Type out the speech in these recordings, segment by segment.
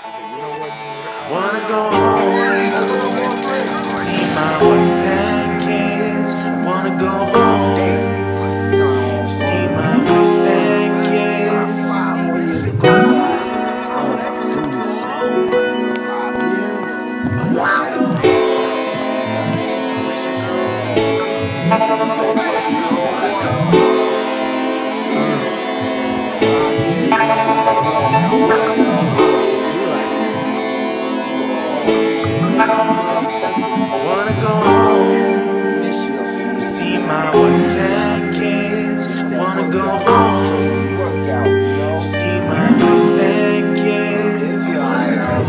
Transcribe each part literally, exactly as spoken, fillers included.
Wanna go home, see my wife and kids. Wanna go home, see my wife and kids. Wanna go home, see my wife and kids. Wanna go home, see my wife and kids. Wanna go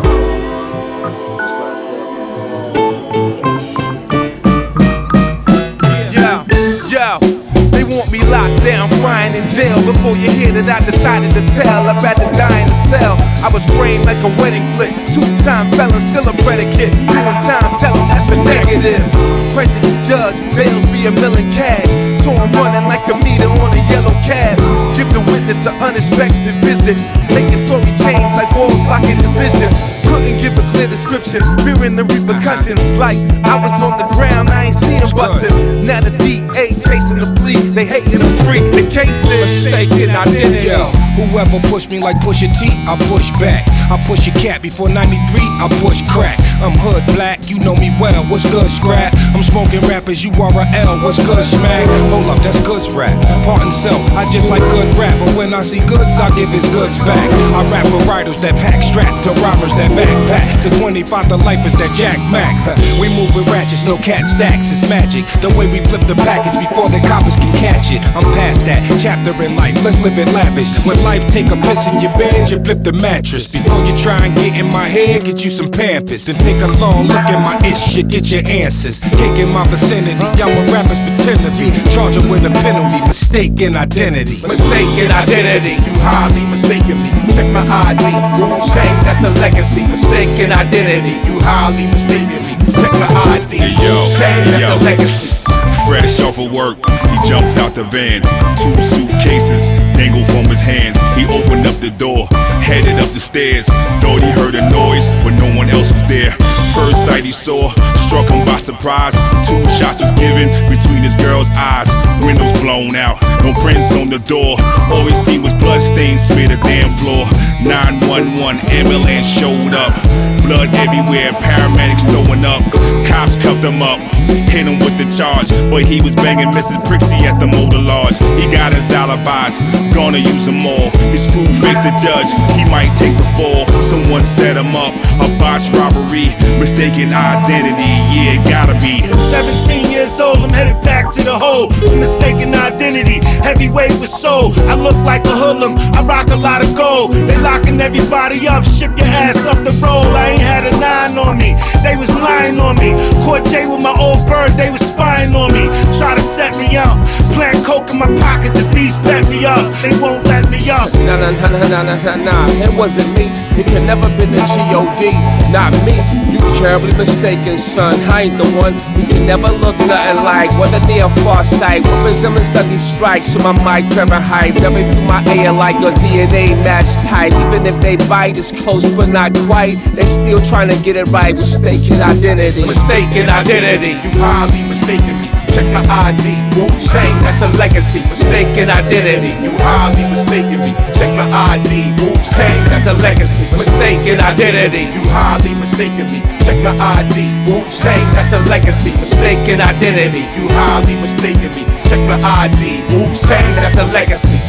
home. Yo, yo, they want me locked down, frying in jail. Before you hear that I decided to tell, I'd rather die in a cell. I was framed like a wedding flick, two-time felon, still a predicate. Doing time, tell them that's a negative. Prejudice judge, bails be a million cash. So I'm running like a meter on a yellow cab. Give the witness an unexpected visit. Making story change like walls blocking his vision. Couldn't give a clear description, fearing the repercussions. Like I was on the ground, I ain't seen him bustin'. Now the D A chasing the plea, they hating the free. The case is mistaken identity. Yo, whoever pushed me like Pusha T, I push back. I push a cat before ninety-three, I push crack. I'm hood black, you know me well, what's good, scrap? I'm smoking rappers, you are a L, what's good, smack? Hold up, that's goods rap. Part and self, I just like good rap, but when I see goods, I give his goods back. I rap for writers that pack strap, to robbers that backpack, to twenty-five the lifers that Jack Mac. We move with ratchets, no cat stacks, it's magic. The way we flip the package before the coppers can catch it. I'm past that, chapter in life, let's live it lavish. When life take a piss in your bed, you flip the mattress. Before you try and get in my head, get you some Pampers. Then take a long look at my ish, you get your answers. Cake in my vicinity, y'all a rappers pretend to be. Charge them with a penalty, mistaken identity. Mistaken identity, you highly mistaken me. Check my I D, Wu Chain, that's the legacy. Mistaken identity, you highly mistaken me. Check my I D, hey, yo, Wu Chain, that's yo. the legacy. Fresh off of work, he jumped out the van. Two suitcases dangled from his hands. He opened up the door, headed up the stairs. Thought he heard a noise, but no one else was there. First sight he saw, struck him by surprise. Two shots was given between his girl's eyes. Windows blown out, no prints on the door. All he seen was bloodstains smear the damn floor. nine one one ambulance showed up. Blood everywhere, paramedics throwing up. Cops cuffed him up, hit him with the charge. But he was banging Missus Brixie at the Motor Lodge. He got his alibis, gonna use them all. He screw faced the judge, he might take the fall. Someone set him up, a botched robbery. Mistaken identity, yeah, it gotta be. seventeen years old, I'm headed back to the hole. Mistaken identity, heavyweight with soul. I look like a hoodlum, I rock a lot of gold. They locking everybody up, ship your ass up the road. I ain't had a nine on me, they was lying on me. Caught Jay with my old bird, they was spying on me. Try to set me up, plant coke in my pocket, the beast bet me up. They won't let me up. Nah, nah, nah, nah, nah, nah, nah, it wasn't me. It can never been the G O D, not me. You terribly mistaken, son. I ain't the one. We can never look nothing like. What a near far sight. What resemblance does he strike? So my mic Fahrenheit, dumping through my air like your D N A match type. Even if they bite, it's close but not quite. They still trying to get it right. Mistaken identity. Mistaken identity, you highly mistaken me. Check my I D, Wu Chain, that's the legacy. Mistaken identity, you highly mistaken me. Check my I D, Wu Chain, that's the legacy. Mistaken identity, you highly mistaken me. Check my I D, Wu Chain, that's the legacy. Mistaken identity, you highly mistaken me. Check my I D, Wu Chain, that's the legacy.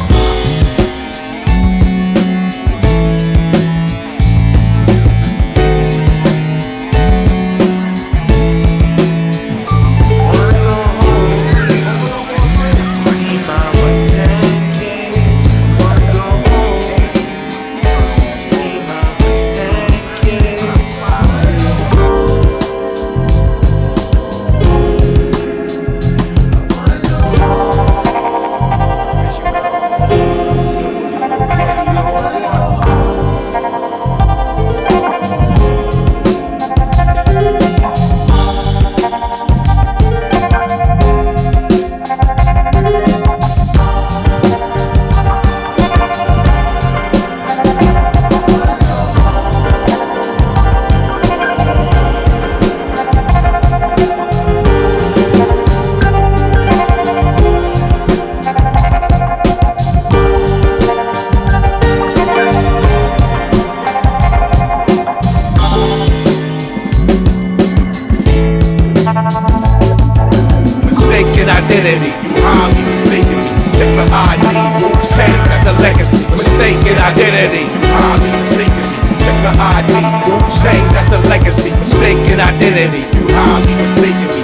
identity. You highly mistaken me. Check the I D. Wu-Tang, that's the legacy. Mistaken identity. You highly mistaken me. Check the I D. Wu-Tang, that's the legacy. Mistaken identity. You highly mistaken me.